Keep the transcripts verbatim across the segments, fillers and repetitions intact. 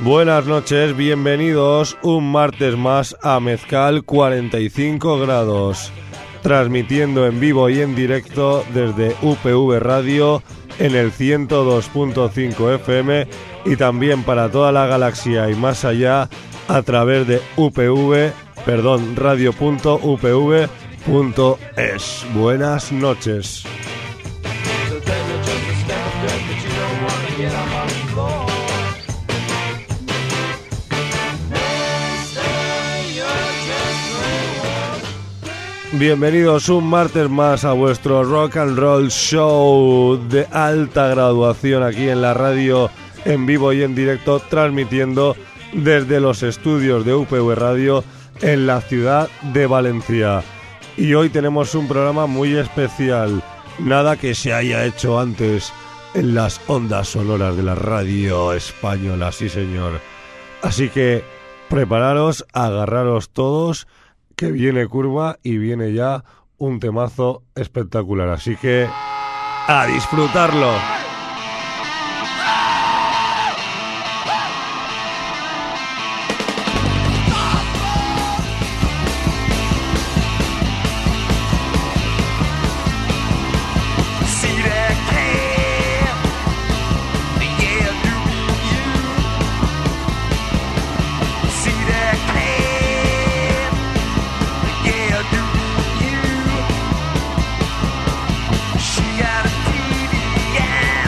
Buenas noches, bienvenidos un martes más a Mezcal cuarenta y cinco grados, transmitiendo en vivo y en directo desde U P V Radio en el ciento dos punto cinco F M y también para toda la galaxia y más allá a través de U P V, perdón, radio punto u p v punto es. Buenas noches. Bienvenidos un martes más a vuestro rock and roll show de alta graduación aquí en la radio en vivo y en directo, transmitiendo desde los estudios de U P V Radio en la ciudad de Valencia. Y hoy tenemos un programa muy especial, nada que se haya hecho antes en las ondas sonoras de la radio española, sí señor. Así que prepararos, agarraros todos, que viene curva y viene ya un temazo espectacular. Así que a disfrutarlo. She got a T V and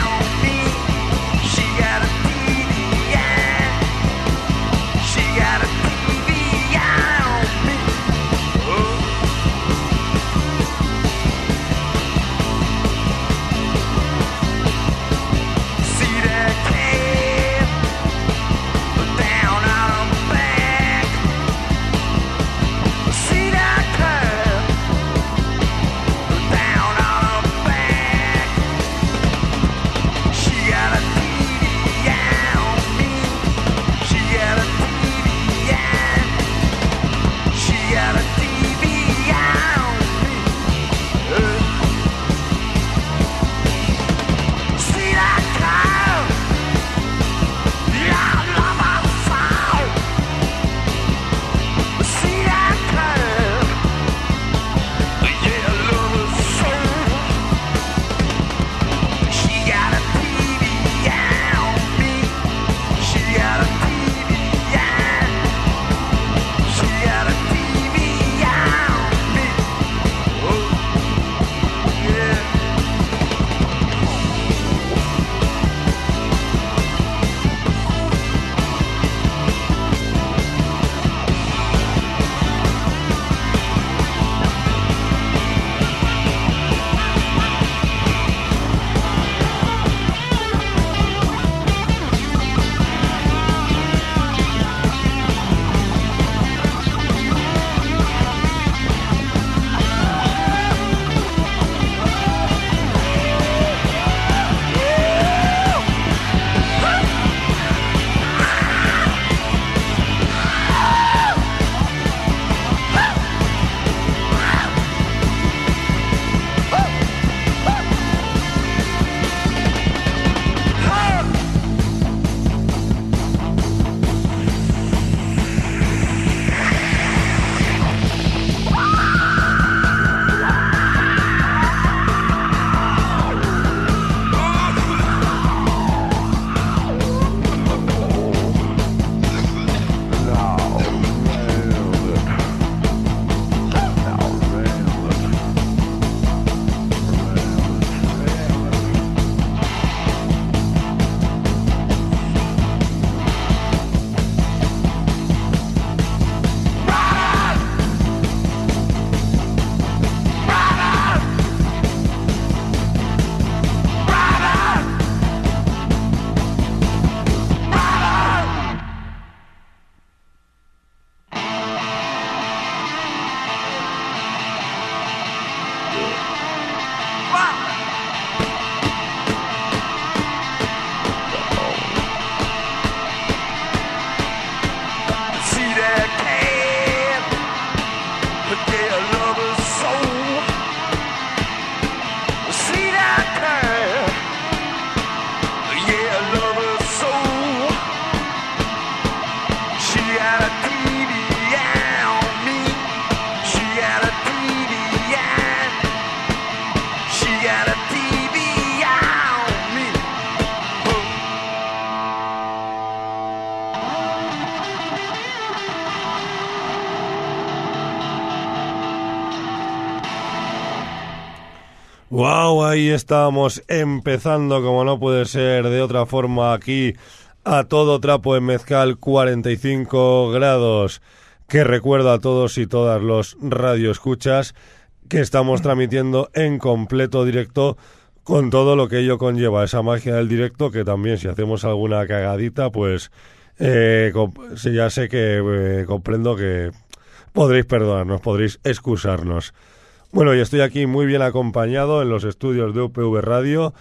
Wow, ahí estábamos empezando, como no puede ser de otra forma, aquí a todo trapo en Mezcal, cuarenta y cinco grados, que recuerdo a todos y todas los radioescuchas que estamos transmitiendo en completo directo con todo lo que ello conlleva, esa magia del directo, que también si hacemos alguna cagadita, pues eh, ya sé que eh, comprendo que podréis perdonarnos, podréis excusarnos. Bueno, y estoy aquí muy bien acompañado en los estudios de U P V Radio,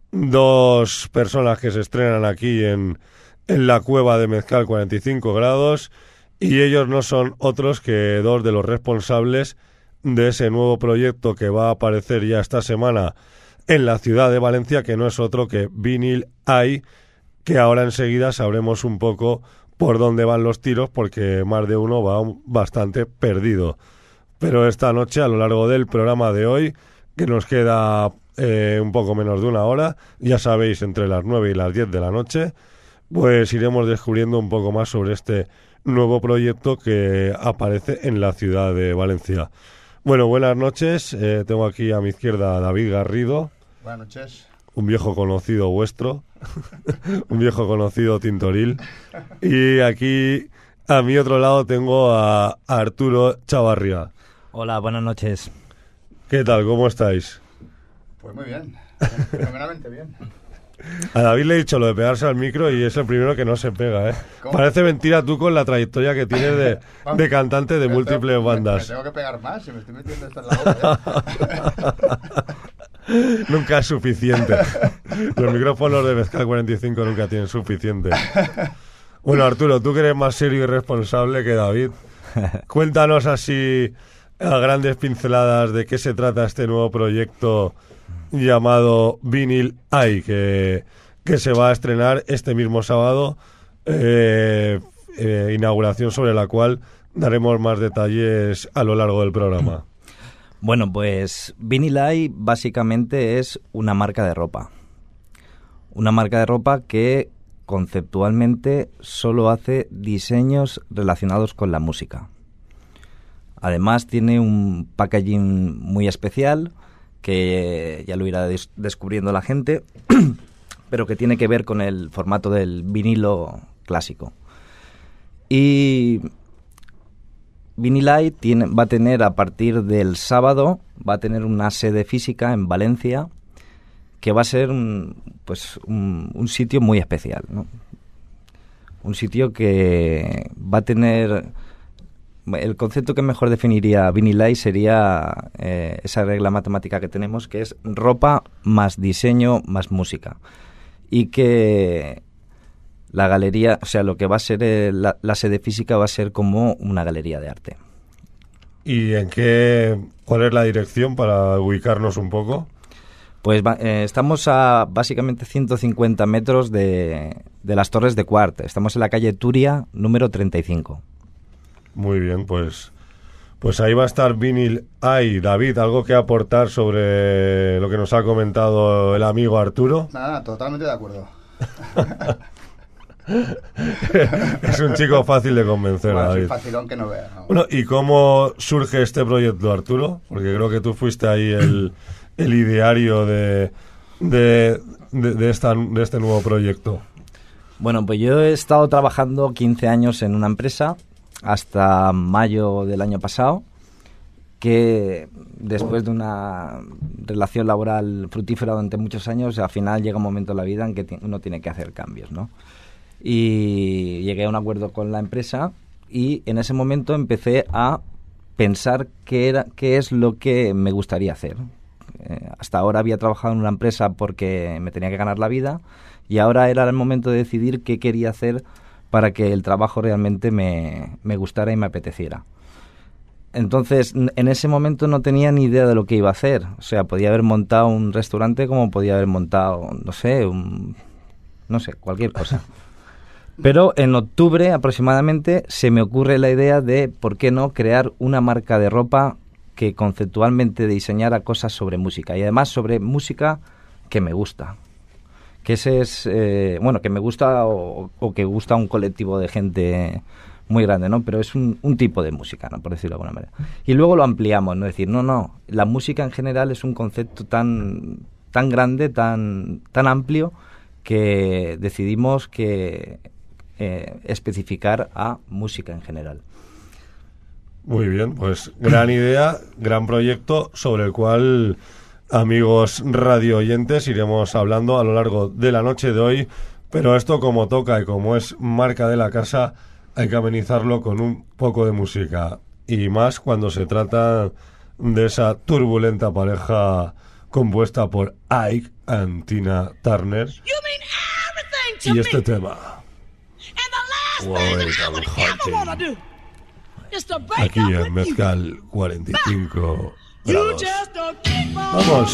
dos personas que se estrenan aquí en, en la cueva de Mezcal cuarenta y cinco grados, y ellos no son otros que dos de los responsables de ese nuevo proyecto que va a aparecer ya esta semana en la ciudad de Valencia, que no es otro que Vinyl Eye, que ahora enseguida sabremos un poco por dónde van los tiros, porque más de uno va bastante perdido. Pero esta noche, a lo largo del programa de hoy, que nos queda eh, un poco menos de una hora, ya sabéis, entre las nueve y las diez de la noche, pues iremos descubriendo un poco más sobre este nuevo proyecto que aparece en la ciudad de Valencia. Bueno, buenas noches. Eh, tengo aquí a mi izquierda a David Garrido. Buenas noches. Un viejo conocido vuestro, un viejo conocido Tintoril. Y aquí, a mi otro lado, tengo a, a Arturo Chavarría. Hola, buenas noches. ¿Qué tal? ¿Cómo estáis? Pues muy bien, fenomenalmente bien. A David le he dicho lo de pegarse al micro y es el primero que no se pega, ¿eh? ¿Cómo? Parece mentira tú con la trayectoria que tienes de, de cantante de Me múltiples tengo- me- bandas. Me tengo que pegar más si me estoy metiendo esto en la boca. ¿eh? Nunca es suficiente. Los micrófonos de Mezcal cuarenta y cinco nunca tienen suficiente. Bueno, Arturo, tú que eres más serio y responsable que David, cuéntanos así a grandes pinceladas de qué se trata este nuevo proyecto llamado Vinyl Eye, que, que se va a estrenar este mismo sábado, eh, eh, inauguración sobre la cual daremos más detalles a lo largo del programa. Bueno, pues Vinyl Eye básicamente es una marca de ropa. Una marca de ropa que conceptualmente solo hace diseños relacionados con la música. Además tiene un packaging muy especial que ya lo irá des- descubriendo la gente, pero que tiene que ver con el formato del vinilo clásico. Y Vinyl Eye tiene, va a tener a partir del sábado, va a tener una sede física en Valencia, que va a ser un, pues un, un sitio muy especial, ¿no? Un sitio que va a tener... El concepto que mejor definiría Vinyl Eye sería eh, esa regla matemática que tenemos, que es ropa más diseño más música. Y que la galería, o sea, lo que va a ser eh, la, la sede física va a ser como una galería de arte. ¿Y en qué, cuál es la dirección para ubicarnos un poco? Pues va, eh, estamos a básicamente ciento cincuenta metros de, de las Torres de Quart. Estamos en la calle Turia, número treinta y cinco. Muy bien, pues pues ahí va a estar Vinyl Eye. David, ¿algo que aportar sobre lo que nos ha comentado el amigo Arturo? Nada, nada, totalmente de acuerdo. Es un chico fácil de convencer, Bueno, David. es un facilón que no vea. ¿no? Bueno, ¿y cómo surge este proyecto, Arturo? Porque creo que tú fuiste ahí el, el ideario de, de, de, de, esta, de este nuevo proyecto. Bueno, pues yo he estado trabajando quince años en una empresa hasta mayo del año pasado, que después de una relación laboral fructífera durante muchos años, al final llega un momento en la vida en que uno tiene que hacer cambios, ¿no? Y llegué a un acuerdo con la empresa y en ese momento empecé a pensar qué era, qué es lo que me gustaría hacer. Eh, hasta ahora había trabajado en una empresa porque me tenía que ganar la vida y ahora era el momento de decidir qué quería hacer para que el trabajo realmente me, me gustara y me apeteciera. Entonces, en ese momento no tenía ni idea de lo que iba a hacer. O sea, podía haber montado un restaurante como podía haber montado, no sé, un, no sé, cualquier cosa. Pero en octubre aproximadamente se me ocurre la idea de, ¿por qué no crear una marca de ropa que conceptualmente diseñara cosas sobre música? Y además sobre música que me gusta. Que ese es, eh, bueno, que me gusta o, o que gusta a un colectivo de gente muy grande, ¿no? Pero es un, un tipo de música, ¿no? Por decirlo de alguna manera. Y luego lo ampliamos, ¿no? Es decir, no, no, la música en general es un concepto tan, tan grande, tan, tan amplio, que decidimos que eh, especificar a música en general. Muy bien, pues gran idea, gran proyecto sobre el cual, amigos radio oyentes, iremos hablando a lo largo de la noche de hoy, pero esto como toca y como es marca de la casa, hay que amenizarlo con un poco de música, y más cuando se trata de esa turbulenta pareja compuesta por Ike and Tina Turner y este tema. Aquí en Mezcal cuarenta y cinco grados. Vamos.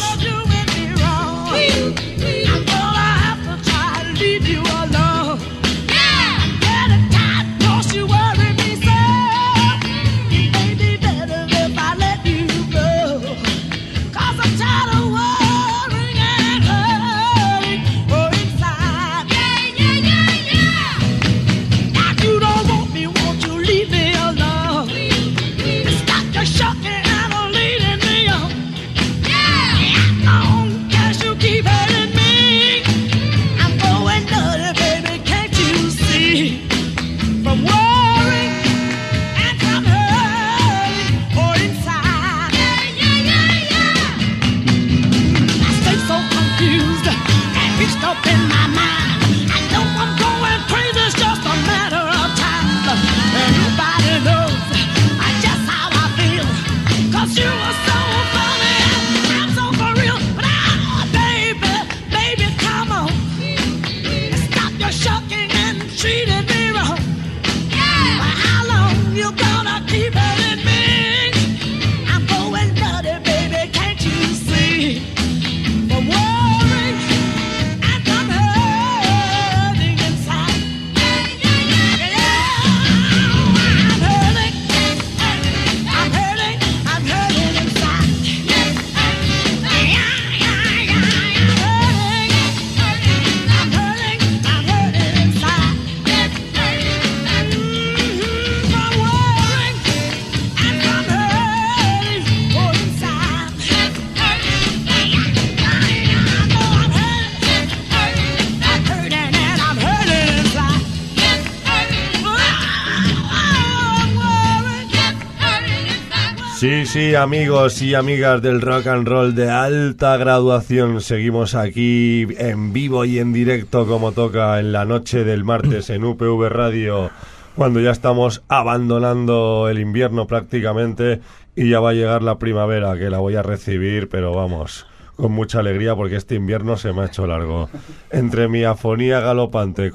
Sí, sí, amigos y amigas del rock and roll de alta graduación, seguimos aquí en vivo y en directo como toca en la noche del martes en U P V Radio, cuando ya estamos abandonando el invierno prácticamente y ya va a llegar la primavera, que la voy a recibir, pero vamos, con mucha alegría porque este invierno se me ha hecho largo. Entre mi afonía galopante,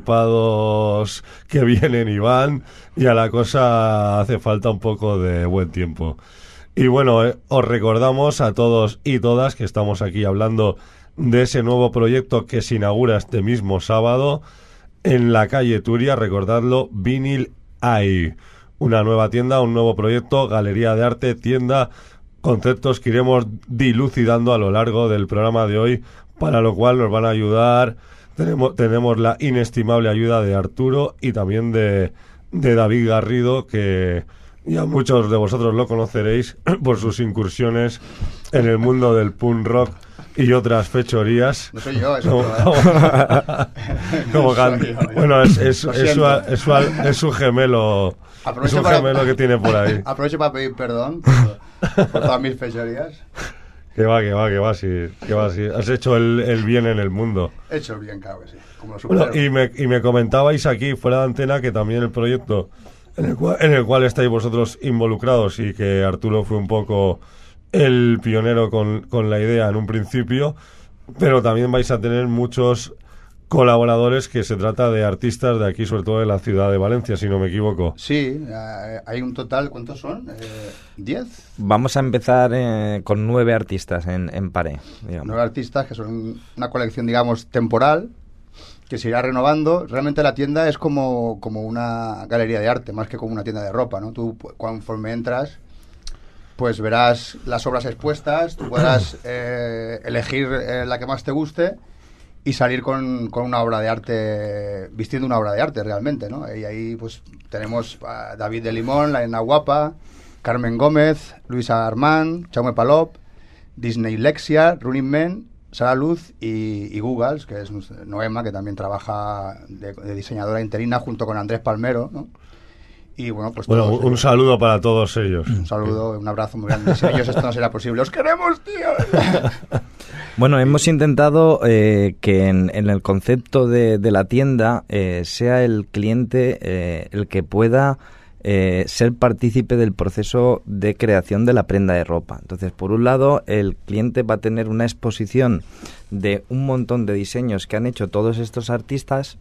constipados que vienen y van, y a la cosa hace falta un poco de buen tiempo. Y bueno, eh, os recordamos a todos y todas que estamos aquí hablando de ese nuevo proyecto que se inaugura este mismo sábado en la calle Turia, recordadlo, Vinyl Eye. Una nueva tienda, un nuevo proyecto, galería de arte, tienda, conceptos que iremos dilucidando a lo largo del programa de hoy, para lo cual nos van a ayudar. Tenemos, tenemos la inestimable ayuda de Arturo y también de, de David Garrido, que ya muchos de vosotros lo conoceréis por sus incursiones en el mundo del punk rock y otras fechorías. No soy yo, eso como, no, ¿eh? como can... soy yo, Bueno, es, es, es, su, es, su, es su gemelo. Aprovecho es un para... gemelo que tiene por ahí. Aprovecho para pedir perdón por, por todas mis fechorías. Que va, que va, que va, sí, que va, sí. Has hecho el, el bien en el mundo. He hecho el bien, claro que sí. Como los bueno, y me, y me comentabais aquí, fuera de antena, que también el proyecto en el, cual, en el cual estáis vosotros involucrados y que Arturo fue un poco el pionero con, con la idea en un principio, pero también vais a tener muchos colaboradores, que se trata de artistas de aquí, sobre todo de la ciudad de Valencia, si no me equivoco. Sí, eh, hay un total, ¿cuántos son? Eh, ¿Diez? Vamos a empezar eh, con nueve artistas en, en Paré, digamos. Nueve artistas que son una colección, digamos, temporal, que se irá renovando. Realmente la tienda es como, como una galería de arte, más que como una tienda de ropa, ¿no? Tú, conforme entras, pues verás las obras expuestas, tú podrás eh, elegir eh, la que más te guste, y salir con, con una obra de arte, vistiendo una obra de arte realmente, ¿no? Y ahí pues tenemos a David de Limón, La Nena Guapa, Carmen Gómez, Luisa Armand, Jaume Palop, Disney Lexia, Running Men, Sara Luz y, y Googles, que es Noema, que también trabaja de, de diseñadora interina junto con Andrés Palmero, ¿no? Y bueno, pues bueno, todos, un eh, saludo para todos ellos. Un saludo, un abrazo muy grande. Sin ellos esto no será posible. ¡Os queremos, tío! Bueno, hemos intentado eh, que en, en el concepto de, de la tienda eh, sea el cliente eh, el que pueda Eh, ser partícipe del proceso de creación de la prenda de ropa. Entonces, por un lado, el cliente va a tener una exposición de un montón de diseños que han hecho todos estos artistas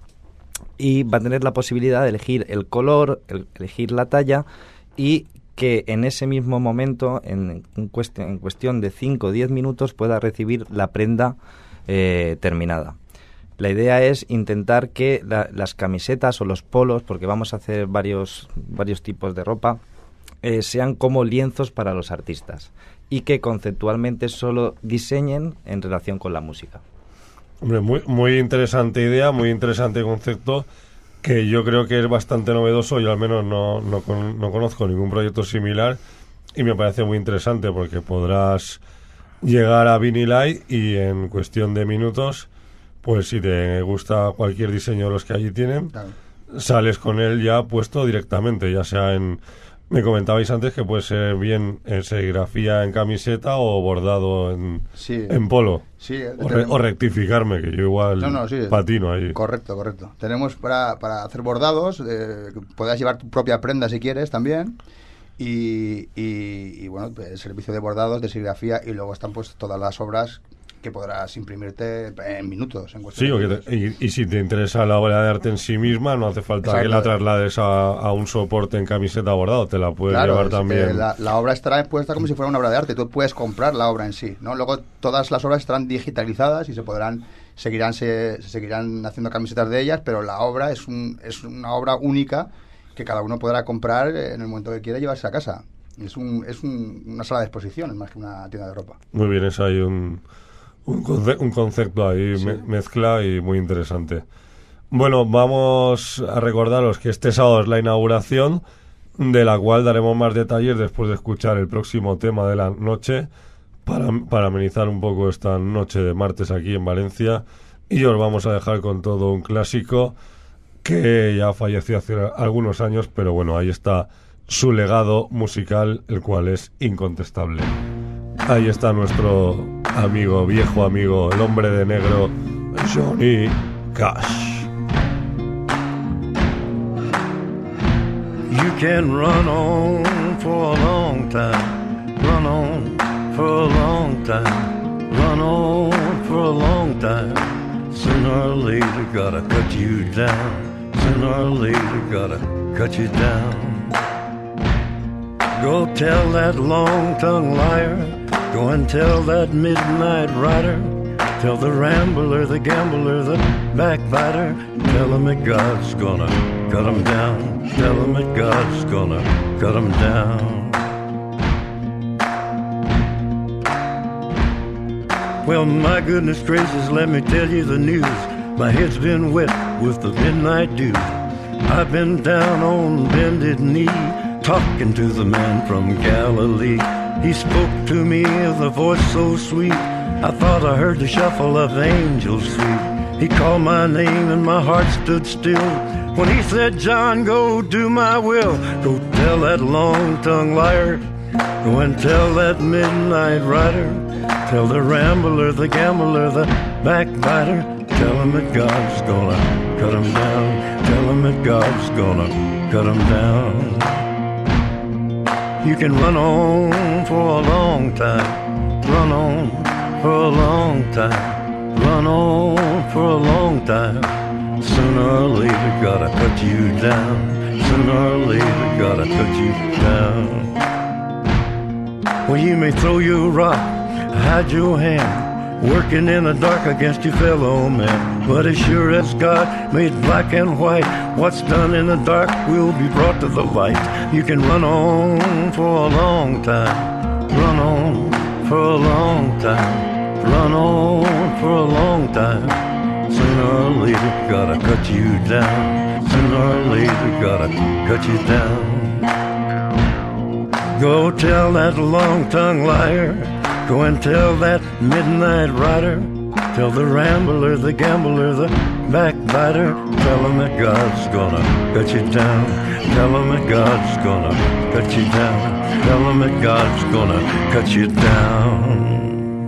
y va a tener la posibilidad de elegir el color, el, elegir la talla y que en ese mismo momento, en, en, cuestión, en cuestión de cinco o diez minutos, pueda recibir la prenda eh, terminada. La idea es intentar que la, las camisetas o los polos, porque vamos a hacer varios, varios tipos de ropa, eh, sean como lienzos para los artistas y que conceptualmente solo diseñen en relación con la música. Hombre, muy, muy interesante idea, muy interesante concepto, que yo creo que es bastante novedoso. Yo al menos no, no, con, no conozco ningún proyecto similar y me parece muy interesante porque podrás llegar a Vinylite y en cuestión de minutos, pues si te gusta cualquier diseño de los que allí tienen, claro, sales con él ya puesto directamente, ya sea en... Me comentabais antes que puede ser bien en serigrafía en camiseta o bordado en, sí, en polo. Sí, o, re, o rectificarme, que yo igual no, no, sí, patino ahí. Correcto, correcto. Tenemos para, para hacer bordados, eh, puedas llevar tu propia prenda si quieres también. Y, y, y bueno, el servicio de bordados, de serigrafía, y luego están pues todas las obras que podrás imprimirte en minutos. En sí, de te, y, y si te interesa la obra de arte en sí misma, no hace falta Exacto. que la traslades a, a un soporte en camiseta bordado, te la puedes claro, llevar también. La, la obra estará expuesta como si fuera una obra de arte, tú puedes comprar la obra en sí, ¿no? Luego todas las obras estarán digitalizadas y se podrán, seguirán, se, se seguirán haciendo camisetas de ellas, pero la obra es, un, es una obra única que cada uno podrá comprar en el momento que quiera y llevarse a casa. Es, un, es un, una sala de exposiciones más que una tienda de ropa. Muy bien, es ahí un... Un, conce- un concepto ahí, sí. me- mezcla y muy interesante. Bueno, vamos a recordaros que este sábado es la inauguración, de la cual daremos más detalles después de escuchar el próximo tema de la noche, para, para amenizar un poco esta noche de martes aquí en Valencia. Y os vamos a dejar con todo un clásico que ya falleció hace algunos años, pero bueno, ahí está su legado musical, el cual es incontestable. Ahí está nuestro amigo, viejo amigo, el hombre de negro, Johnny Cash. You can run on for a long time, run on for a long time, run on for a long time. Sooner or later gotta cut you down, sooner or later gotta cut you down. Go tell that long-tongued liar, go and tell that midnight rider, tell the rambler, the gambler, the backbiter, tell him that God's gonna cut him down, tell him that God's gonna cut him down. Well, my goodness gracious, let me tell you the news. My head's been wet with the midnight dew. I've been down on bended knee, talking to the man from Galilee. He spoke to me with a voice so sweet, I thought I heard the shuffle of angels sweet. He called my name and my heart stood still when he said, John, go do my will. Go tell that long-tongued liar, go and tell that midnight rider, tell the rambler, the gambler, the backbiter, tell him that God's gonna cut him down, tell him that God's gonna cut him down. You can run on for a long time, run on for a long time, run on for a long time. Sooner or later gotta cut you down, sooner or later gotta cut you down. Well, you may throw your rock, hide your hand, working in the dark against your fellow man, but as sure as God made black and white, what's done in the dark will be brought to the light. You can run on for a long time, run on for a long time, run on for a long time. Sooner or later, gotta cut you down. Sooner or later, gotta cut you down. Go tell that long-tongued liar. Go and tell that midnight rider. Tell the rambler, the gambler, the backbiter. Tell him that God's gonna cut you down. Tell him that God's gonna cut you down. Tell him that God's gonna cut you down.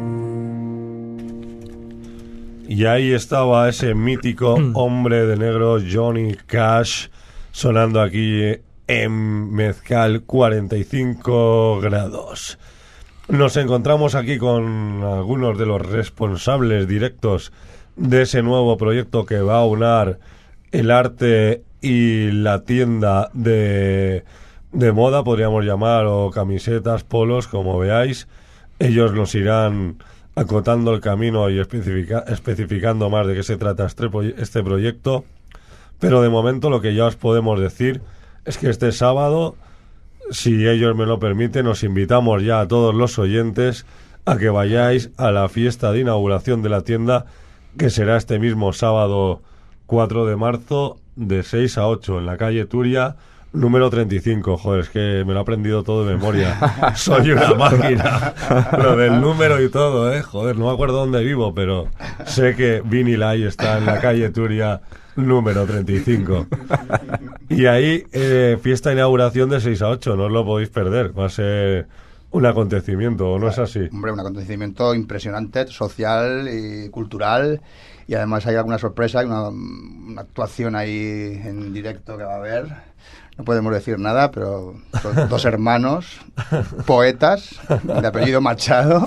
Y ahí estaba ese mítico hombre de negro, Johnny Cash, sonando aquí en Mezcal cuarenta y cinco grados. Nos encontramos aquí con algunos de los responsables directos de ese nuevo proyecto que va a unar el arte y la tienda de, de moda, podríamos llamar, o camisetas, polos, como veáis. Ellos nos irán acotando el camino y especifica, especificando más de qué se trata este, este proyecto. Pero de momento lo que ya os podemos decir es que este sábado, si ellos me lo permiten, os invitamos ya a todos los oyentes a que vayáis a la fiesta de inauguración de la tienda, que será este mismo sábado cuatro de marzo de seis a ocho en la calle Turia, número treinta y cinco. Joder, es que me lo he aprendido todo de memoria. Soy una máquina. Lo del número y todo, ¿eh? Joder, no me acuerdo dónde vivo, pero sé que Vinyl Eye está en la calle Turia, número treinta y cinco. Y ahí, eh, fiesta de inauguración de seis a ocho, no os lo podéis perder. Va a ser un acontecimiento, ¿o no es así? Hombre, un acontecimiento impresionante, social y cultural. Y además hay alguna sorpresa, hay una, una actuación ahí en directo que va a haber. No podemos decir nada, pero dos, dos hermanos, poetas, de apellido Machado,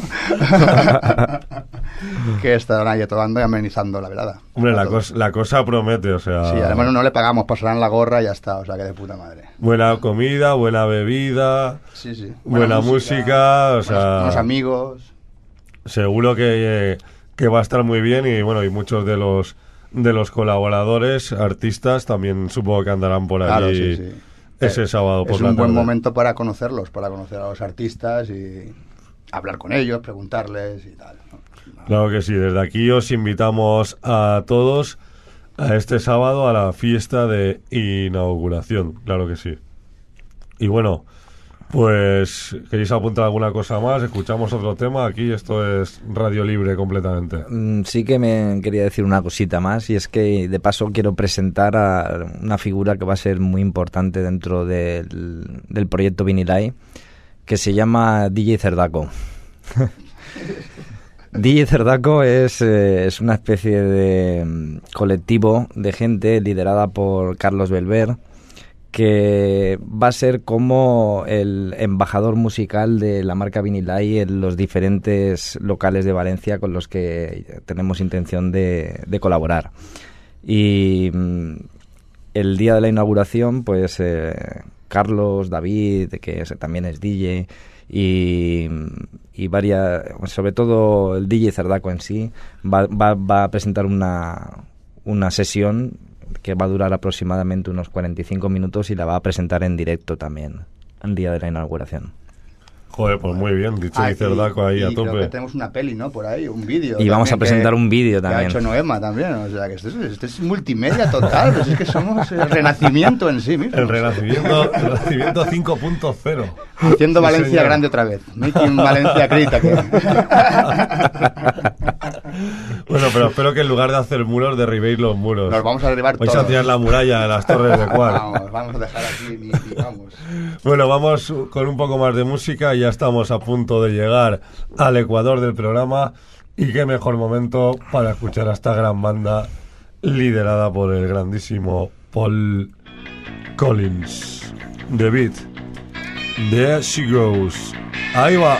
que estarán ahí tocando y amenizando la velada. Hombre, la, cos, la cosa promete, o sea... Sí, además no le pagamos, pasarán la gorra y ya está, o sea, que de puta madre. Buena comida, buena bebida, sí, sí. buena, buena música, música, o sea... Buenos, buenos amigos. Seguro que, que va a estar muy bien y, bueno, y muchos de los... de los colaboradores, artistas, también supongo que andarán por allí, claro, sí, sí. ese eh, sábado por la tarde. Es un buen momento para conocerlos, para conocer a los artistas y hablar con ellos, preguntarles y tal, ¿no? Claro que sí, desde aquí os invitamos a todos a este sábado a la fiesta de inauguración, claro que sí. Y bueno, pues, ¿queréis apuntar alguna cosa más? ¿Escuchamos otro tema? Aquí esto es radio libre completamente. Sí que me quería decir una cosita más, y es que de paso quiero presentar a una figura que va a ser muy importante dentro del, del proyecto Vinyl Eye, que se llama D J Cerdaco. D J Cerdaco es, eh, es una especie de um, colectivo de gente liderada por Carlos Belver, que va a ser como el embajador musical de la marca Vinyl Eye en los diferentes locales de Valencia con los que tenemos intención de, de colaborar. Y mmm, el día de la inauguración, pues eh, Carlos, David, que es, también es D J, y, y varias, sobre todo el D J Cerdaco en sí, va, va, va a presentar una, una sesión que va a durar aproximadamente unos cuarenta y cinco minutos y la va a presentar en directo también, el día de la inauguración. Joder, pues muy bien, dicho ah, y Cerdaco ahí y a tope. Creo que tenemos una peli, ¿no? Por ahí, un vídeo. Y vamos a presentar que, un vídeo también. Que ha hecho Noema también, o sea, que esto es, esto es multimedia total, pues es que somos el renacimiento en sí mismo. El renacimiento, el renacimiento cinco punto cero. Haciendo sí, Valencia señor. Grande otra vez. Making Valencia great again. Bueno, pero espero que en lugar de hacer muros, derribéis los muros. Nos vamos a derribar todos. Vais a tirar la muralla de las torres de Cuar. Vamos, vamos a dejar aquí y, y vamos. Bueno, vamos con un poco más de música y ya estamos a punto de llegar al ecuador del programa, y qué mejor momento para escuchar a esta gran banda liderada por el grandísimo Paul Collins. The Beat, There She Goes. Ahí va.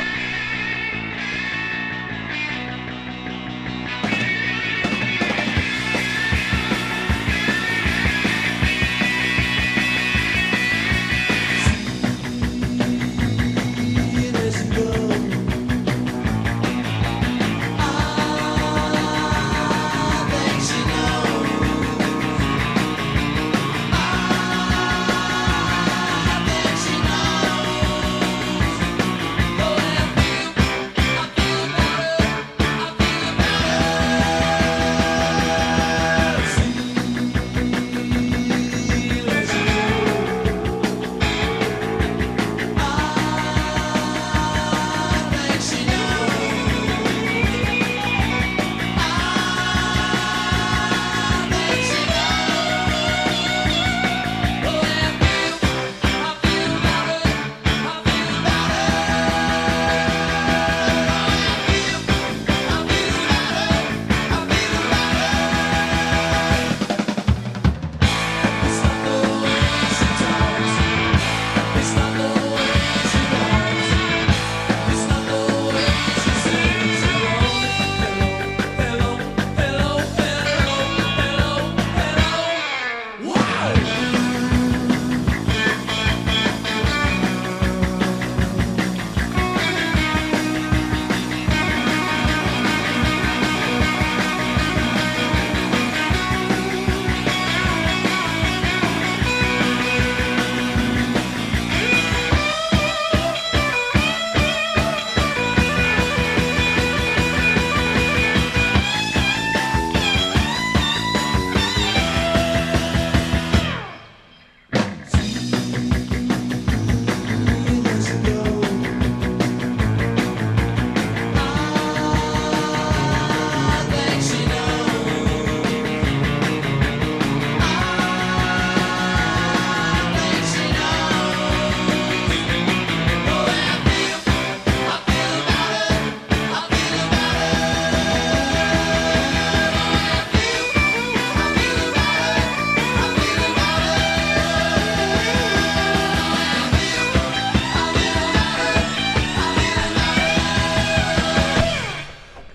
Go and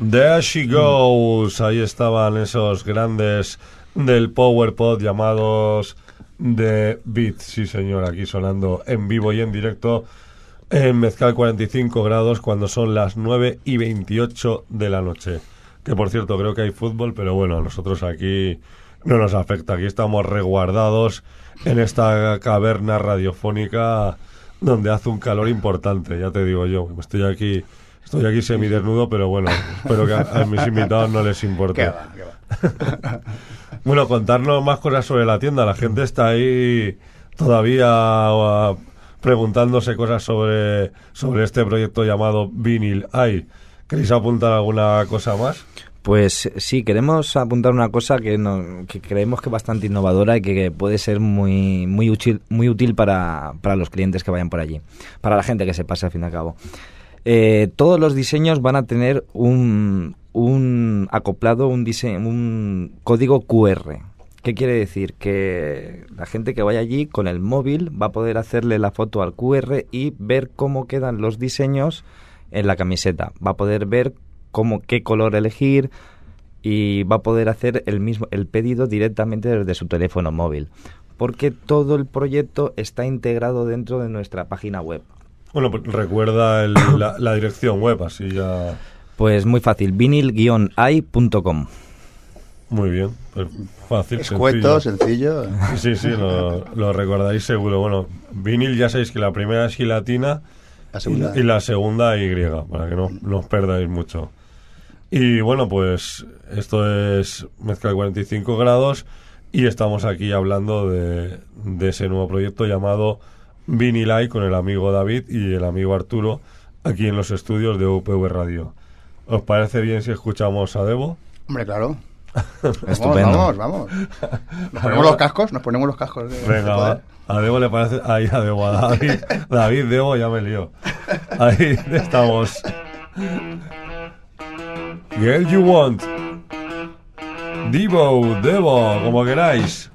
There She Goes. Ahí estaban esos grandes del Power Pod llamados The Beat. Sí, señor, aquí sonando en vivo y en directo en Mezcal cuarenta y cinco grados cuando son las nueve y veintiocho de la noche. Que por cierto, creo que hay fútbol, pero bueno, a nosotros aquí no nos afecta. Aquí estamos resguardados en esta caverna radiofónica donde hace un calor importante, ya te digo yo. Estoy aquí... Estoy aquí semidesnudo, pero bueno, espero que a, a mis invitados no les importe. ¿Qué va, qué va? Bueno, contarnos más cosas sobre la tienda. La gente está ahí todavía uh, preguntándose cosas sobre, sobre este proyecto llamado Vinyl Eye. ¿Queréis apuntar alguna cosa más? Pues sí, queremos apuntar una cosa que, no, que creemos que es bastante innovadora y que, que puede ser muy muy útil, muy útil para, para los clientes que vayan por allí, para la gente que se pase al fin y al cabo. Eh, todos los diseños van a tener un, un acoplado, un, dise- un código Q R. ¿Qué quiere decir? Que la gente que vaya allí con el móvil va a poder hacerle la foto al Q R y ver cómo quedan los diseños en la camiseta. Va a poder ver cómo, qué color elegir y va a poder hacer el mismo el pedido directamente desde su teléfono móvil. Porque todo el proyecto está integrado dentro de nuestra página web. Bueno, pues recuerda el, la, la dirección web, así ya... Pues muy fácil, vinyl guion eye punto com. Muy bien, pues fácil, Escueto, sencillo. sencillo. Sí, sí, lo, lo recordaréis seguro. Bueno, vinil ya sabéis que la primera es gilatina La segunda. y, y la segunda Y, para que no, no os perdáis mucho. Y bueno, pues esto es Mezcal cuarenta y cinco grados y estamos aquí hablando de, de ese nuevo proyecto llamado Vinyl Eye con el amigo David y el amigo Arturo aquí en los estudios de U P V Radio. ¿Os parece bien si escuchamos a Debo? Hombre, claro. Estupendo. Vamos, vamos, vamos. ¿Nos ponemos los cascos? ¿Nos ponemos los cascos? De, Venga, de va. A Debo le parece... Ahí a Debo, a David. David, Debo, ya me lío. Ahí estamos. Girl You Want. Divo, Debo, como queráis.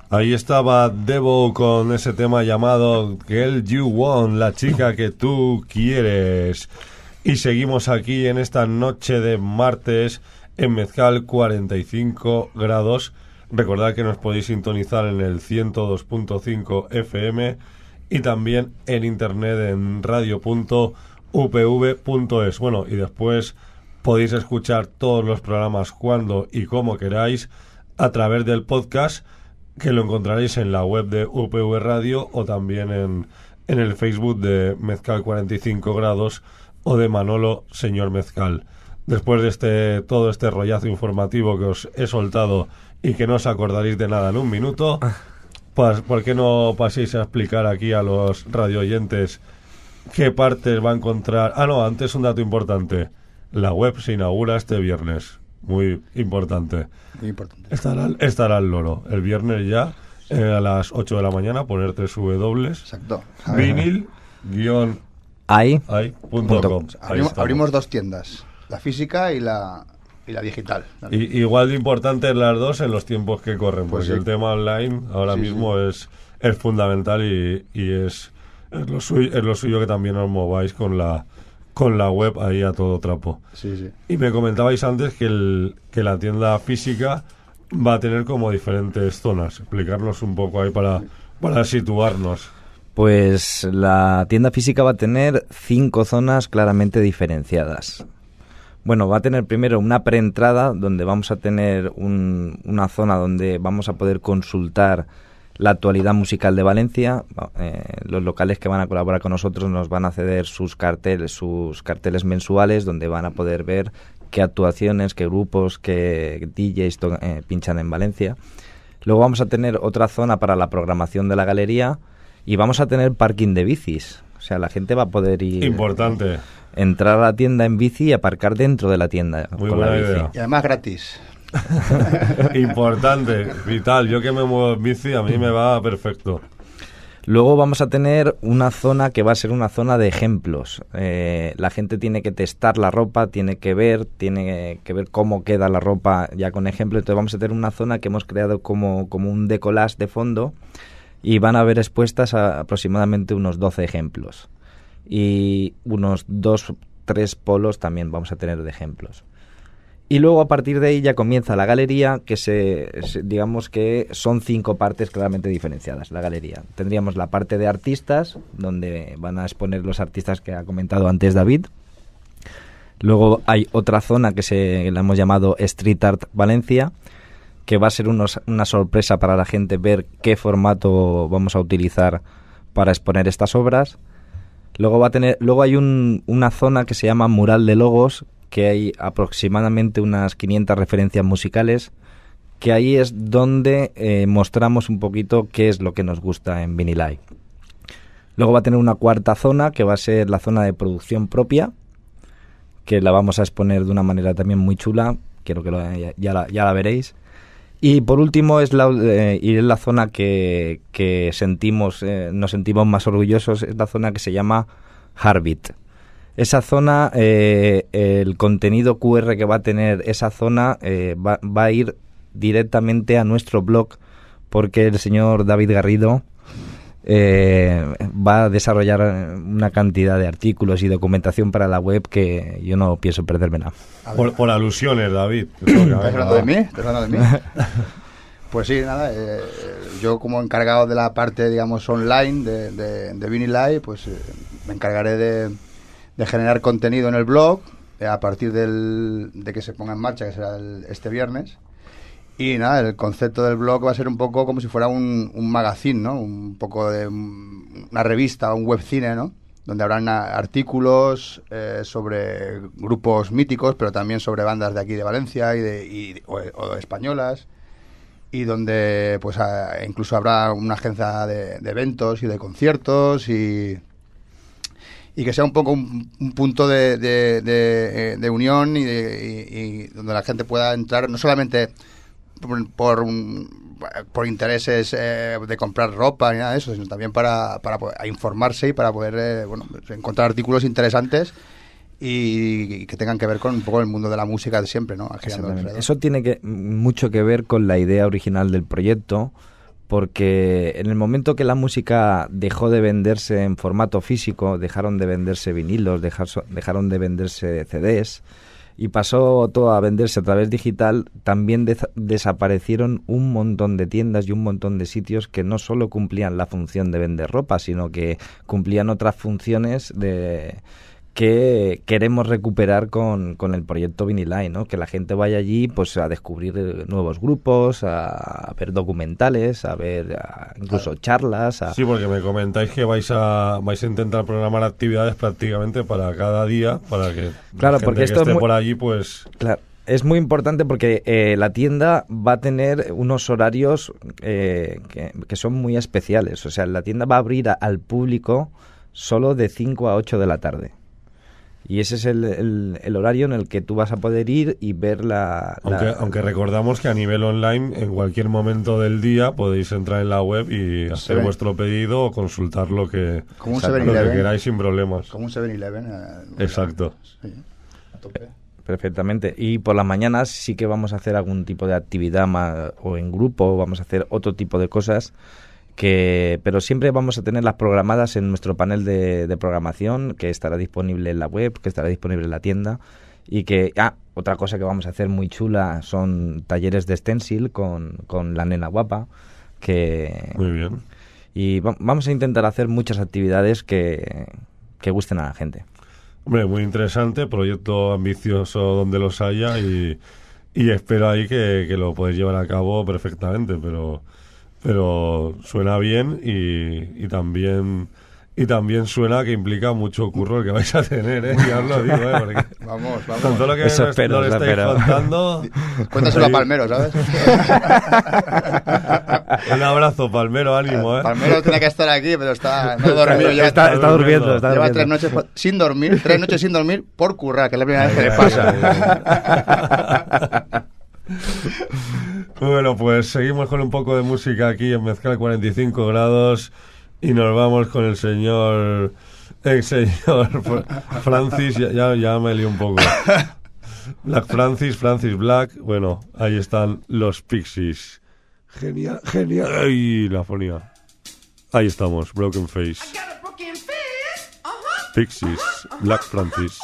Ahí estaba Devo con ese tema llamado Girl You Want, la chica que tú quieres. Y seguimos aquí en esta noche de martes en Mezcal cuarenta y cinco grados. Recordad que nos podéis sintonizar en el ciento dos punto cinco F M y también en internet en radio punto u p v punto es. Bueno, y después podéis escuchar todos los programas cuando y como queráis a través del podcast, que lo encontraréis en la web de U P V Radio o también en, en el Facebook de Mezcal cuarenta y cinco grados o de Manolo Señor Mezcal. Después de este todo este rollazo informativo que os he soltado y que no os acordaréis de nada en un minuto, pues, ¿por qué no paséis a explicar aquí a los radioyentes qué partes va a encontrar? Ah, no, antes un dato importante. La web se inaugura este viernes. Muy importante. Muy importante. Estará, estará el loro. El viernes ya, eh, a las ocho de la mañana, poner tres W. Exacto. Vinil guión Ahí. Ahí, punto com. Abrimos, abrimos dos tiendas, la física y la y la digital. Y, igual de importantes las dos en los tiempos que corren, Pues porque sí. el tema online ahora Sí, mismo sí. es es fundamental y, y es, es, lo suyo, es lo suyo que también os mováis con la con la web ahí a todo trapo. Sí, sí. Y me comentabais antes que, el, que la tienda física va a tener como diferentes zonas. Explicarnos un poco ahí para, para situarnos. Pues la tienda física va a tener cinco zonas claramente diferenciadas. Bueno, va a tener primero una preentrada donde vamos a tener un, una zona donde vamos a poder consultar la actualidad musical de Valencia. Eh, los locales que van a colaborar con nosotros nos van a ceder sus carteles, sus carteles mensuales donde van a poder ver qué actuaciones, qué grupos, qué D Js to- eh, pinchan en Valencia. Luego vamos a tener otra zona para la programación de la galería y vamos a tener parking de bicis. O sea, la gente va a poder ir... Importante. Entrar a la tienda en bici y aparcar dentro de la tienda. Muy con buena la bici. idea. Y además gratis. Importante, vital. Yo que me muevo en bici, a mí me va perfecto. Luego vamos a tener una zona que va a ser una zona de ejemplos. Eh, la gente tiene que testar la ropa, tiene que ver, tiene que ver cómo queda la ropa ya con ejemplos. Entonces vamos a tener una zona que hemos creado como, como un decollage de fondo y van a haber expuestas a aproximadamente unos doce ejemplos. Y unos dos, tres polos también vamos a tener de ejemplos. Y luego a partir de ahí ya comienza la galería, que se, se digamos que son cinco partes claramente diferenciadas, la galería. Tendríamos la parte de artistas, donde van a exponer los artistas que ha comentado antes David. Luego hay otra zona que se la hemos llamado Street Art Valencia, que va a ser unos, una sorpresa para la gente ver qué formato vamos a utilizar para exponer estas obras. Luego va a tener, luego hay un, una zona que se llama Mural de Logos, que hay aproximadamente unas quinientas referencias musicales, que ahí es donde eh, mostramos un poquito qué es lo que nos gusta en Vinilai. Luego va a tener una cuarta zona, que va a ser la zona de producción propia, que la vamos a exponer de una manera también muy chula, quiero que lo, ya, ya, la, ya la veréis. Y por último es la, eh, y es la zona que, que sentimos, eh, nos sentimos más orgullosos, es la zona que se llama Heartbeat. Esa zona, eh, el contenido Q R que va a tener esa zona eh, va, va a ir directamente a nuestro blog, porque el señor David Garrido eh, va a desarrollar una cantidad de artículos y documentación para la web que yo no pienso perderme nada. Por, por alusiones, David. ¿Estás hablando de mí? ¿Estás hablando de mí? Pues sí, nada, eh, yo como encargado de la parte, digamos, online de, de, de Vinilai, pues eh, me encargaré de... de generar contenido en el blog eh, a partir del, de que se ponga en marcha, que será el, este viernes. Y nada, el concepto del blog va a ser un poco como si fuera un, un magazine, ¿no? Un poco de un, una revista, un webcine, ¿no? Donde habrán artículos eh, sobre grupos míticos, pero también sobre bandas de aquí de Valencia y de, y, o, o españolas. Y donde pues a, incluso habrá una agencia de, de eventos y de conciertos y... y que sea un poco un, un punto de, de, de, de unión y, de, y, y donde la gente pueda entrar no solamente por, por, un, por intereses eh, de comprar ropa ni nada de eso, sino también para, para poder informarse y para poder eh, bueno, encontrar artículos interesantes y, y que tengan que ver con un poco el mundo de la música de siempre, ¿no? Eso tiene que, mucho que ver con la idea original del proyecto, porque en el momento que la música dejó de venderse en formato físico, dejaron de venderse vinilos, dejar- dejaron de venderse C Ds y pasó todo a venderse a través digital, también de- desaparecieron un montón de tiendas y un montón de sitios que no solo cumplían la función de vender ropa, sino que cumplían otras funciones de que queremos recuperar con, con el proyecto Vinilai, ¿no? Que la gente vaya allí pues a descubrir nuevos grupos, a, a ver documentales, a ver a, incluso charlas. A... Sí, porque me comentáis que vais a vais a intentar programar actividades prácticamente para cada día, para que Claro, la gente porque que esto esté es muy... por allí, pues... Claro. Es muy importante porque eh, la tienda va a tener unos horarios eh, que, que son muy especiales. O sea, la tienda va a abrir a, al público solo de cinco a ocho de la tarde. Y ese es el, el, el horario en el que tú vas a poder ir y ver la... Aunque, la... aunque recordamos que a nivel online, en cualquier momento del día, podéis entrar en la web y hacer Sí. vuestro pedido o consultar lo que, Como un lo que seven eleven. queráis sin problemas. Como un seven eleven. Eh, Exacto. Sí, a tope. Perfectamente. Y por las mañanas sí que vamos a hacer algún tipo de actividad más, o en grupo, vamos a hacer otro tipo de cosas, que pero siempre vamos a tenerlas programadas en nuestro panel de, de programación, que estará disponible en la web, que estará disponible en la tienda. Y que, ah, otra cosa que vamos a hacer muy chula son talleres de stencil con, con la nena guapa, que... Muy bien. Y va- vamos a intentar hacer muchas actividades que, que gusten a la gente. Hombre, muy interesante, proyecto ambicioso donde los haya y, y espero ahí que, que lo podéis llevar a cabo perfectamente, pero pero suena bien y, y también y también suena que implica mucho curro el que vais a tener, ¿eh? Ya os lo digo, ¿eh? Porque Vamos, con vamos. todo lo que Eso nos, espero, nos eso estáis espero. contando... Cuéntaselo ahí- a Palmero, ¿sabes? Un abrazo, Palmero, ánimo, ¿eh? Palmero tiene que estar aquí, pero está no ha dormido. Lleva, Está, está durmiendo, está lleva durmiendo. tres noches sin dormir, tres noches sin dormir por currar, que es la primera vez que le pasa. Bueno, pues seguimos con un poco de música aquí en Mezcal cuarenta y cinco grados y nos vamos con el señor el señor Fra- Francis, ya, ya, ya me lío un poco. Black Francis, Francis Black, bueno, ahí están los Pixies. Genial, genial. Ay, la fonía. Ahí estamos, Broken Face. Pixies, Black Francis.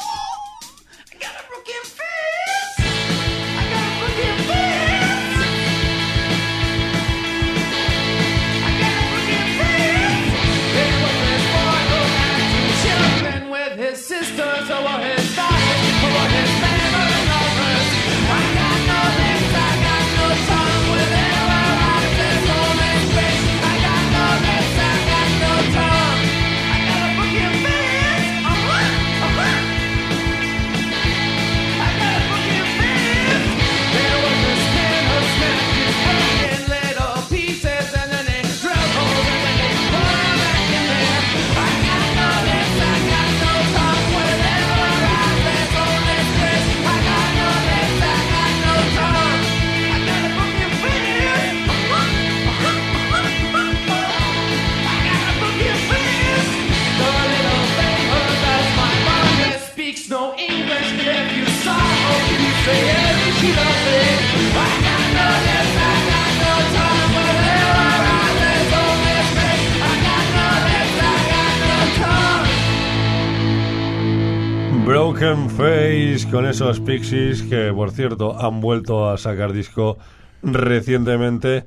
Broken Face con esos Pixies que, por cierto, han vuelto a sacar disco recientemente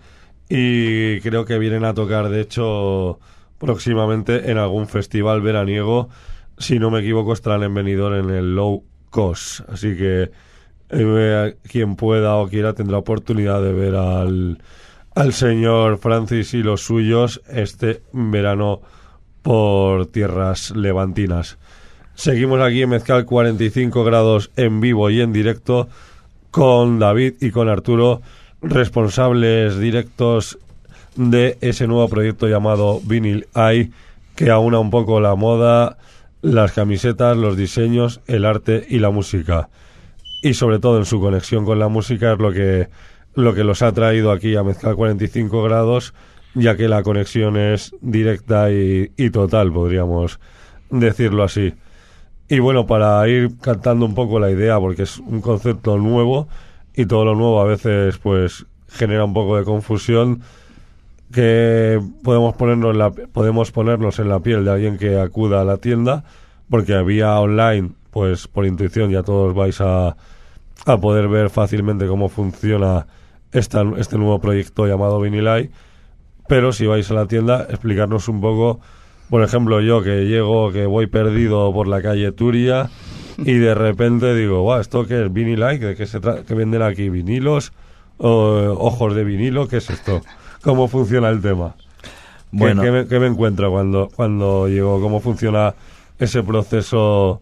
y creo que vienen a tocar, de hecho, próximamente en algún festival veraniego. Si no me equivoco, estarán en Benidorm en el Low Cost. Así que eh, quien pueda o quiera tendrá oportunidad de ver al, al señor Francis y los suyos este verano por tierras levantinas. Seguimos aquí en Mezcal cuarenta y cinco grados en vivo y en directo con David y con Arturo, responsables directos de ese nuevo proyecto llamado Vinyl Eye, que aúna un poco la moda, las camisetas, los diseños, el arte y la música. Y sobre todo en su conexión con la música es lo que, lo que los ha traído aquí a Mezcal cuarenta y cinco grados, ya que la conexión es directa y, y total, podríamos decirlo así. Y bueno, para ir cantando un poco la idea, porque es un concepto nuevo y todo lo nuevo a veces pues genera un poco de confusión, que podemos ponernos en la, podemos ponernos en la piel de alguien que acuda a la tienda, porque había online, pues por intuición ya todos vais a, a poder ver fácilmente cómo funciona esta, este nuevo proyecto llamado Vinilai. Pero si vais a la tienda, explicarnos un poco, por ejemplo, yo que llego, que voy perdido por la calle Turia y de repente digo, guau, ¿esto qué es? Vinilai, ¿de qué se tra- qué venden aquí? ¿Vinilos? O, ¿ojos de vinilo? ¿Qué es esto? ¿Cómo funciona el tema? Bueno. ¿Qué, qué me, qué me encuentro cuando, cuando llego? ¿Cómo funciona ese proceso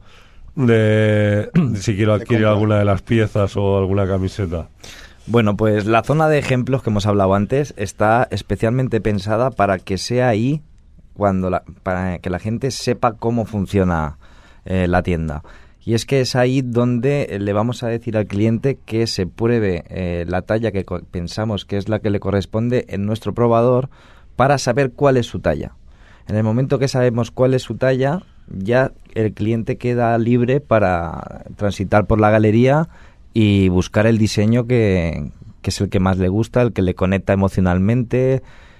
de si quiero adquirir alguna de las piezas o alguna camiseta? Bueno, pues la zona de ejemplos que hemos hablado antes está especialmente pensada para que sea ahí, cuando la, para que la gente sepa cómo funciona eh, la tienda. Y es que es ahí donde le vamos a decir al cliente que se pruebe eh, la talla que co- pensamos que es la que le corresponde en nuestro probador para saber cuál es su talla. En el momento que sabemos cuál es su talla, ya el cliente queda libre para transitar por la galería y buscar el diseño que, que es el que más le gusta, el que le conecta emocionalmente,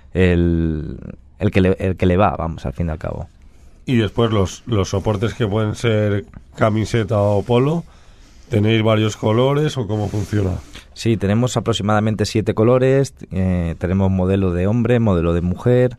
el, el, que, le, el que le va, vamos, al fin y al cabo. Y después los, los soportes que pueden ser camiseta o polo, ¿tenéis varios colores o cómo funciona? Sí, tenemos aproximadamente siete colores, eh, tenemos modelo de hombre, modelo de mujer,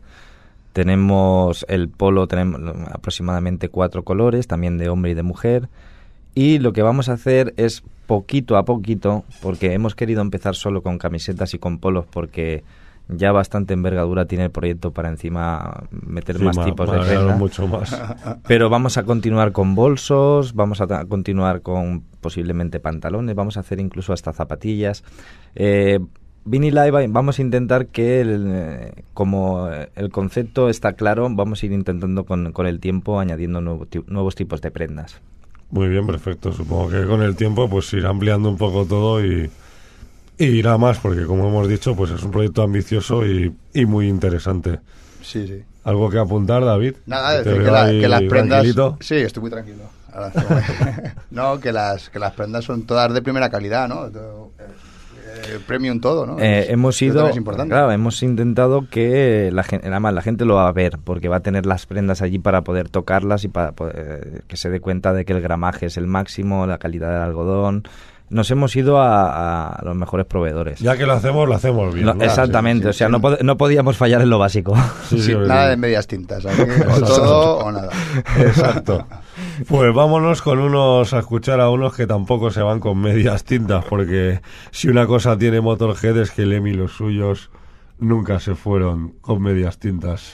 tenemos el polo, tenemos aproximadamente cuatro colores, también de hombre y de mujer, y lo que vamos a hacer es poquito a poquito, porque hemos querido empezar solo con camisetas y con polos, porque ya bastante envergadura tiene el proyecto para encima meter Sí, más ma- tipos de marearon prenda. mucho más. Pero vamos a continuar con bolsos, vamos a ta- continuar con posiblemente pantalones, vamos a hacer incluso hasta zapatillas. Eh, Vinilai va- vamos a intentar que, el, eh, como el concepto está claro, vamos a ir intentando con, con el tiempo añadiendo nuevo ti- nuevos tipos de prendas. Muy bien, perfecto. Supongo que con el tiempo pues irá ampliando un poco todo y, y irá más, porque como hemos dicho, pues es un proyecto ambicioso y, y muy interesante. Sí, sí. ¿Algo que apuntar, David? Nada, Te decir que, veo la- ahí que las prendas... tranquilito. Sí, estoy muy tranquilo. Ahora estoy- no, que las, que las prendas son todas de primera calidad, ¿no? Todo, eh, eh, premium todo, ¿no? Eh, Es- hemos eso ido, también es importante. claro, hemos intentado que la gente, además la gente lo va a ver, porque va a tener las prendas allí para poder tocarlas y para poder, eh, que se dé cuenta de que el gramaje es el máximo, la calidad del algodón. Nos hemos ido a, a los mejores proveedores. Ya que lo hacemos, lo hacemos bien. Lo- ¿no? exactamente, sí, o sea, sí. no, pod- no podíamos fallar en lo básico. Sí, sí, Sí, sí. nada de medias tintas, aquí, o todo o nada. Exacto. Pues vámonos con unos a escuchar a unos que tampoco se van con medias tintas, porque si una cosa tiene Motorhead es que Lemmy y los suyos nunca se fueron con medias tintas.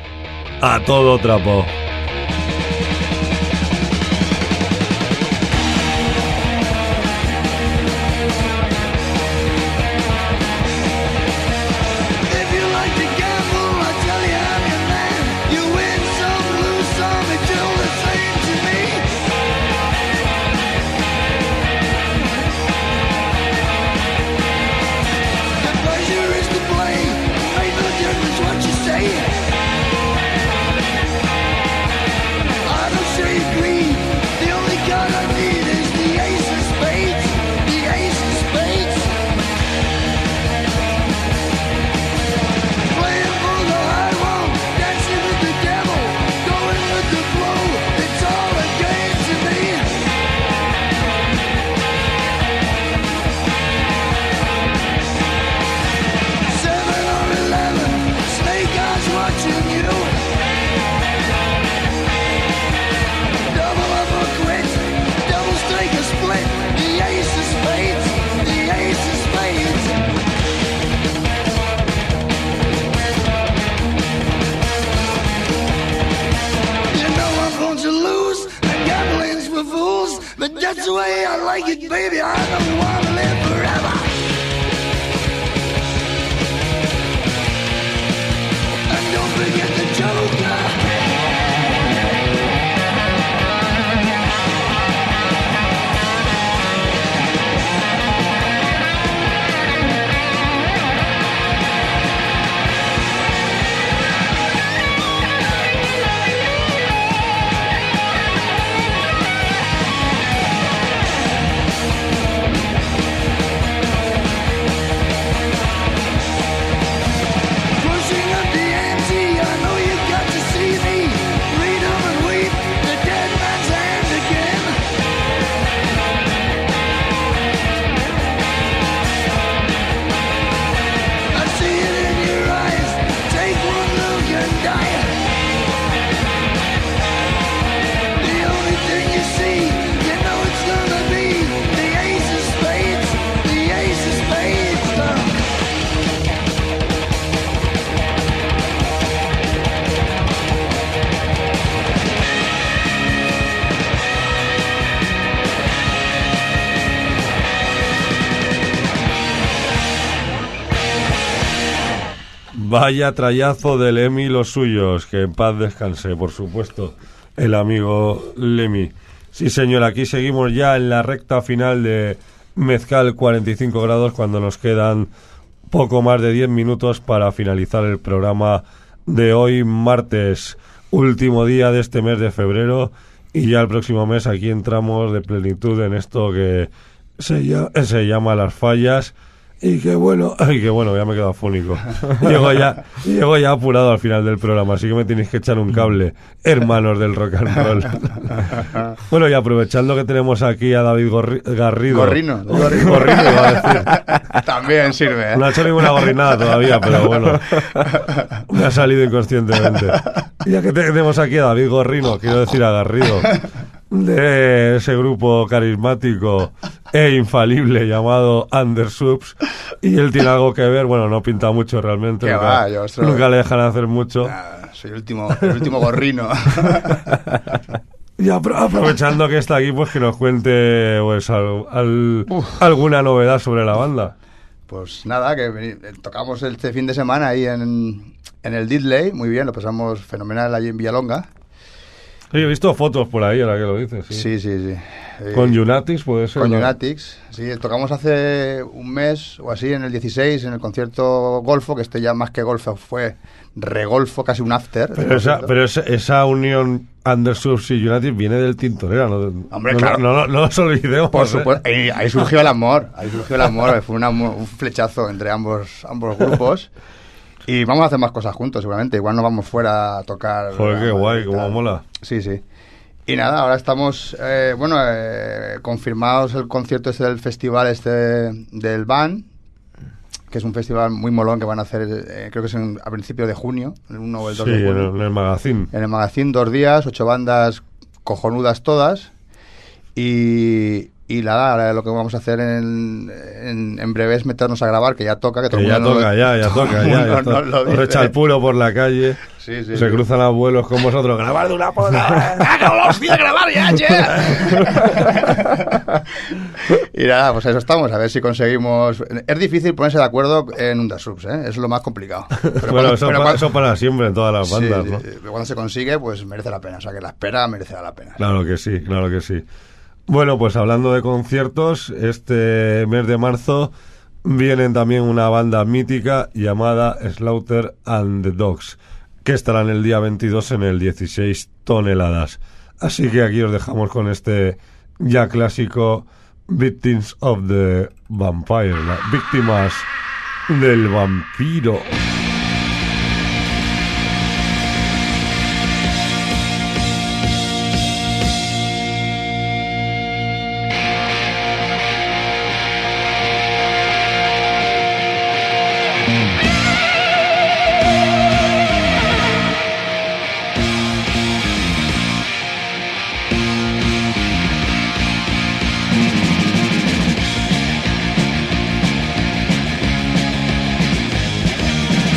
A todo trapo. If you like to gamble, I tell you I'm your man. You win some, lose some, it's all the same to me. The pleasure is to play, ain't no difference what you say. I don't say agree, the only card I need is the ace of spades, the ace of spades. Playing for the high road, dancing with the devil, going with the flow. It's all a game to me. Seven or eleven, snake eyes watching you. Double up or quit, double take a split. The ace of spades, the ace of spades. You know I'm going to lose, and gambling's for fools. But that's the way I like it, baby. I don't want to live forever. And don't forget the joker. Pushing Vaya trayazo de Lemmy y los suyos, que en paz descanse, por supuesto, el amigo Lemmy. Sí, señor, aquí seguimos ya en la recta final de Mezcal cuarenta y cinco grados, cuando nos quedan poco más de diez minutos para finalizar el programa de hoy, martes, último día de este mes de febrero, y ya el próximo mes aquí entramos de plenitud en esto que se, ya, se llama Las Fallas. Y que bueno, ay, que bueno, ya me he quedado afónico. Llego ya, llego ya apurado al final del programa, así que me tenéis que echar un cable, hermanos del rock and roll. Bueno, y aprovechando que tenemos aquí a David Gorri- Garrido. Gorrino. Gorrino, Gorrino iba a decir. También sirve, ¿eh? No ha hecho ninguna gorrinada todavía, pero bueno, me ha salido inconscientemente. Y ya que tenemos aquí a David Gorrino, quiero decir a Garrido, de ese grupo carismático e infalible llamado Undersubs, y él tiene algo que ver, bueno, no pinta mucho realmente, Que nunca, va, yo soy- nunca le dejan hacer mucho. Ah, soy el último, el último gorrino. Y apro- aprovechando que está aquí, pues que nos cuente pues al- al- alguna novedad sobre la banda. Pues nada, que veni- eh, tocamos este fin de semana ahí en, en el Diddley, muy bien, lo pasamos fenomenal allí en Villalonga. Sí, he visto fotos por ahí, ahora que lo dices. Sí. Sí, sí, sí. Eh, Con Lunatics puede ser. Con ¿no? Lunatics, sí, tocamos hace un mes o así en el dieciséis en el concierto Golfo, que este ya más que Golfo fue regolfo, casi un after. Pero, esa, pero esa, esa unión Undersubs y Lunatics viene del Tintorera, ¿no? Hombre, no, claro. No, no, no nos olvidemos. Por ¿eh? supuesto, ahí, ahí surgió el amor, ahí surgió el amor, fue una mu- un flechazo entre ambos, ambos grupos. Y vamos a hacer más cosas juntos, seguramente. Igual nos vamos fuera a tocar. Joder, qué a- guay, y cómo tal. mola. Sí, sí. Y nada, ahora estamos, eh, bueno, eh, confirmados el concierto este del festival este del Van, que es un festival muy molón que van a hacer, eh, creo que es en- a principios de junio, el uno o el dos Sí, de en junio. el, en el magazine. En el magazine, dos días, ocho bandas cojonudas todas. Y, y nada, ahora lo que vamos a hacer en, en, en breve es meternos a grabar, que ya toca, que todo Que el ya mundo toca, no- ya, ya todo toca, el ya. mundo ya está. nos lo Os dice. echa el puro por la calle. Sí, sí, Se sí. cruzan abuelos con vosotros. Grabar de una puta. ¡Hostia, grabar ya, che! Y nada, pues eso estamos, a ver si conseguimos... Es difícil ponerse de acuerdo en Undersubs, ¿eh? Eso es lo más complicado. Pero Bueno, cuando- eso, pero pa- cuando- eso para siempre en todas las sí, bandas, sí, ¿no? pero cuando se consigue, pues merece la pena. O sea, que la espera merecerá la pena. Claro que sí, claro que sí. Bueno, pues hablando de conciertos, este mes de marzo vienen también una banda mítica llamada Slaughter and the Dogs, que estarán el día veintidós en el dieciséis toneladas. Así que aquí os dejamos con este ya clásico Victims of the Vampire, las víctimas del vampiro. Thank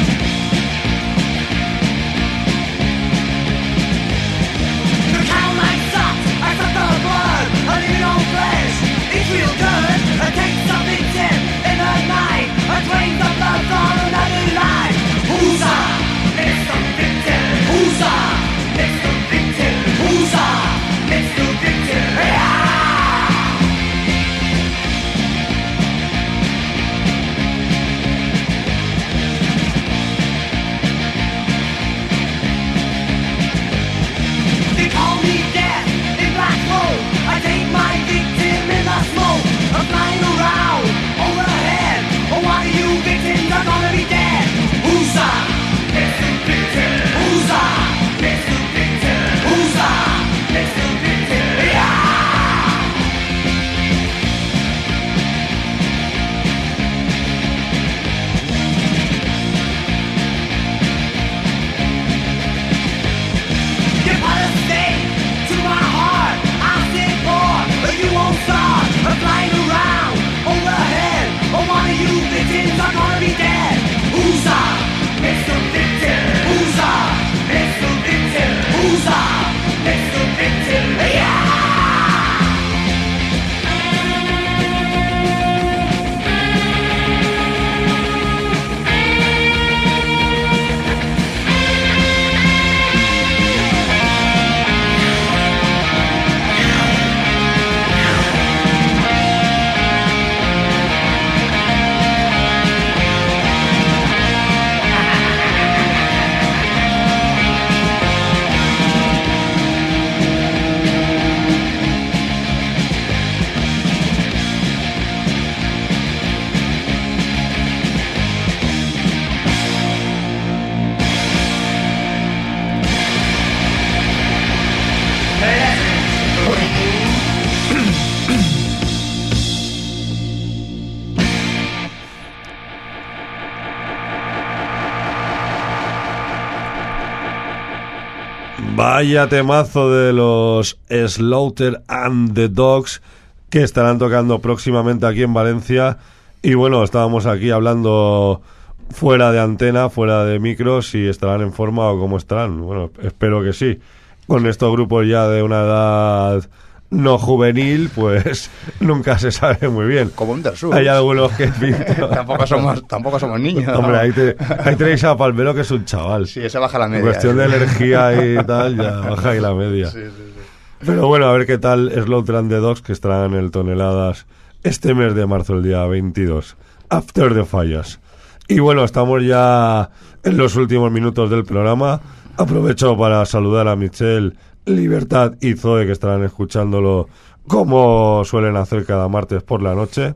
Vaya temazo de los Slaughter and the Dogs, que estarán tocando próximamente aquí en Valencia. Y bueno, estábamos aquí hablando fuera de antena, fuera de micros, si estarán en forma o cómo estarán. Bueno, espero que sí. Con estos grupos ya de una edad no juvenil, pues nunca se sabe muy bien. Como un Dersur. Hay algunos que... tampoco somos tampoco somos niños. Hombre, ahí, te, ahí tenéis a Palmero, que es un chaval. Sí, ese baja la media. En cuestión ¿eh? de energía y tal, ya baja ahí la media. Sí, sí, sí. Pero bueno, a ver qué tal Slaughter and the Dogs, que estarán en el Toneladas este mes de marzo, el día veintidós. After the Fallas. Y bueno, estamos ya en los últimos minutos del programa. Aprovecho para saludar a Michelle, Libertad y Zoe, que estarán escuchándolo como suelen hacer cada martes por la noche.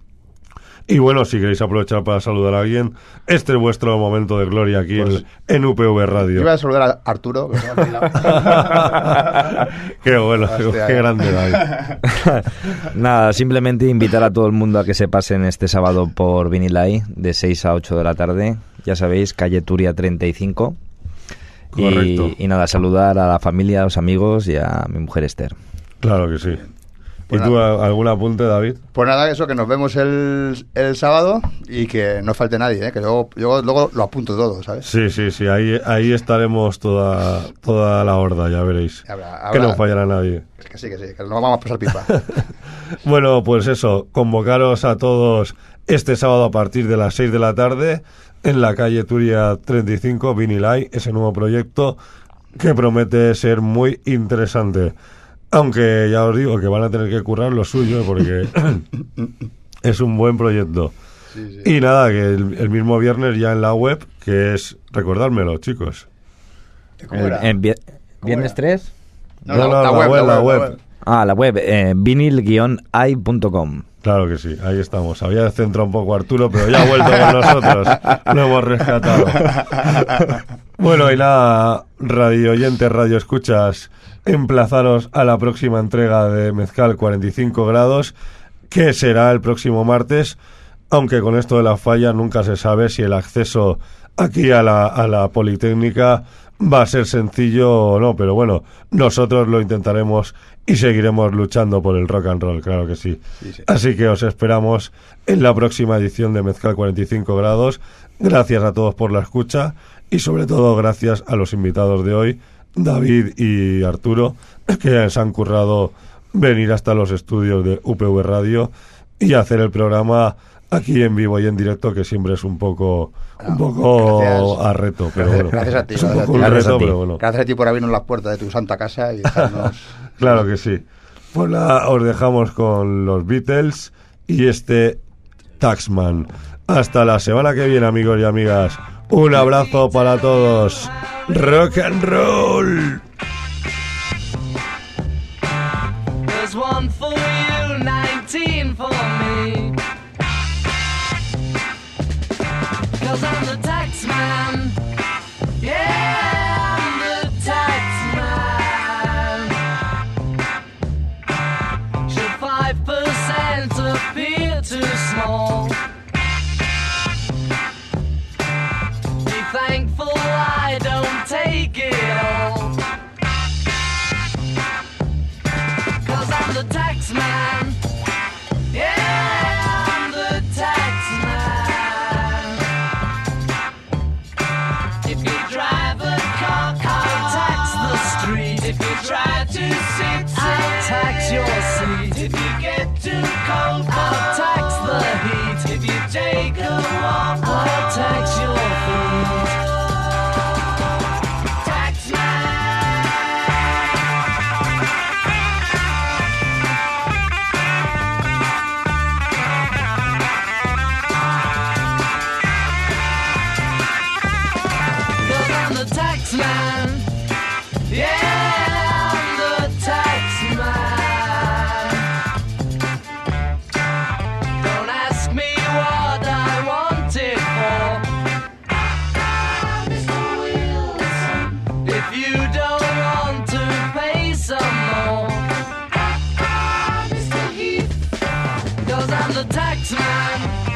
Y bueno, si queréis aprovechar para saludar a alguien, este es vuestro momento de gloria aquí pues, en, en U P V Radio. Yo iba a saludar a Arturo, que se me ha olvidado. Qué bueno, hostia, qué grande David. Nada, simplemente invitar a todo el mundo a que se pasen este sábado por Vinilai de seis a ocho de la tarde. Ya sabéis, calle Turia treinta y cinco. Correcto. Y, y nada, saludar a la familia, a los amigos y a mi mujer Esther. Claro que sí. Pues ¿Y tú nada. algún apunte, David? Pues nada, eso, que nos vemos el, el sábado y que no falte nadie, ¿eh? Que yo, yo luego lo apunto todo, ¿sabes? Sí, sí, sí, ahí, ahí estaremos toda, toda la horda, ya veréis. Habrá, habrá, que no fallará nadie. Es que sí, que sí, que nos vamos a pasar pipa. Bueno, pues eso, convocaros a todos este sábado a partir de las seis de la tarde en la calle Turia treinta y cinco, Vinilai, ese nuevo proyecto que promete ser muy interesante. Aunque ya os digo que van a tener que currar lo suyo porque es un buen proyecto. Sí, sí. Y nada, que el, el mismo viernes ya en la web, que es, recordármelo, chicos. El, en vi- ¿Viernes tres? No, no, no, la, la, web, web, la web, la web. Ah, la web, eh, vinil guion i punto com. Claro que sí, ahí estamos. Había descentrado un poco Arturo, pero ya ha vuelto con nosotros. Lo hemos rescatado. Bueno, y nada, radio oyentes, radio escuchas, emplazaros a la próxima entrega de Mezcal cuarenta y cinco grados, que será el próximo martes, aunque con esto de la falla nunca se sabe si el acceso aquí a la, a la Politécnica va a ser sencillo o no, pero bueno, nosotros lo intentaremos y seguiremos luchando por el rock and roll, claro que sí. Sí, sí. Así que os esperamos en la próxima edición de Mezcal cuarenta y cinco grados. Gracias a todos por la escucha y sobre todo gracias a los invitados de hoy, David y Arturo, que se han currado venir hasta los estudios de U P V Radio y hacer el programa aquí en vivo y en directo, que siempre es un poco un poco gracias, a reto, pero bueno. Gracias a ti. Es un gracias poco a ti, un gracias reto, a ti. pero bueno. Gracias a ti por abrirnos las puertas de tu santa casa y dejarnos... Claro que sí. Pues nada, os dejamos con los Beatles y este Taxman. Hasta la semana que viene, amigos y amigas. Un abrazo para todos. Rock and roll. There's one for you, nineteen for me. 'Cause I'm the tax man. Yeah, I'm the tax man. Should five percent appear too small? Be thankful I don't take it all. 'Cause I'm the tax man. Yeah, I'm the tax man. If you drive a car, I'll tax the street. If you try to sit, I'll tax your seat. If you get too cold, I'll tax the heat. If you take a walk, I'll tax your feet. Tax man. Cause I'm the tax man. Yeah, I'm the tax man. Don't ask me what I want it for. Mister Wilson. If you don't want to pay some more. Mister Heath. Cause I'm the tax man.